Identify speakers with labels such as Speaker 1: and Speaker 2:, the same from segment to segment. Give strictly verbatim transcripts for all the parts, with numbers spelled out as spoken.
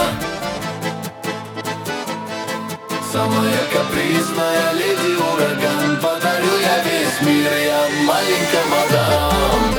Speaker 1: Самая капризная леди ураган. Подарю я весь мир, я маленькая мадам.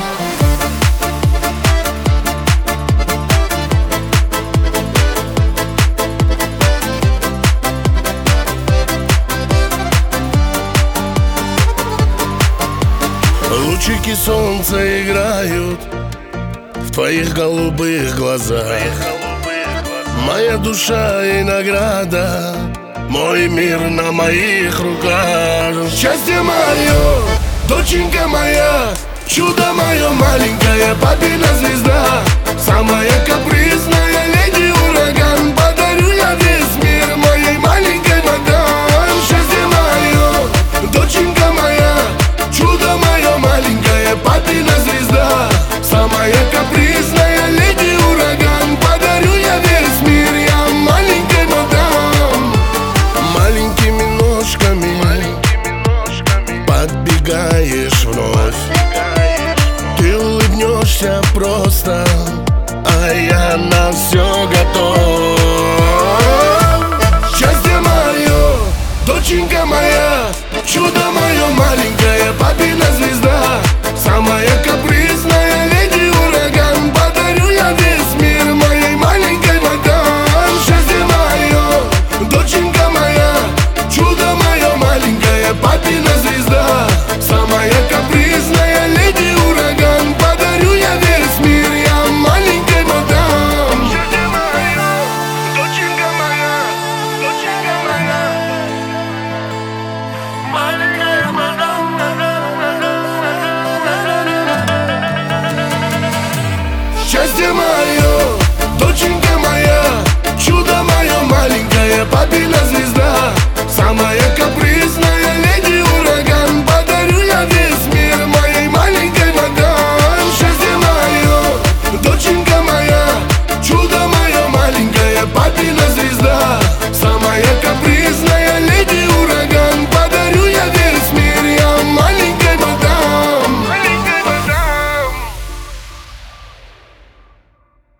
Speaker 2: Лучики солнца играют в твоих голубых глазах. Моя душа и награда, мой мир на моих руках. Счастье мое, доченька моя, чудо мое маленькое, папина звезда. Самая капризная леди ураган. Подарю я весь мир моей маленькой мадам. Счастье мое, доченька моя, чудо мое маленькое, папина звезда. Самая капризная леди ураган. Подарю я весь мир, я маленькой мадам. Маленькими ножками, подбегаешь вновь. Ты улыбнешься просто, а я на все готов. Счастье мое, доченька моя, чудо мое маленькое, папина звезда. Самая капризная леди ураган. Подарю я весь мир моей маленькой мадам. Счастье мое, доченька моя, чудо мое маленькое, папина звезда. Самая капризная леди ураган. Подарю я весь мир, я маленькой мадам. Счастье мое, доченька моя, доченька моя, маленькая мадам. Счастье мое.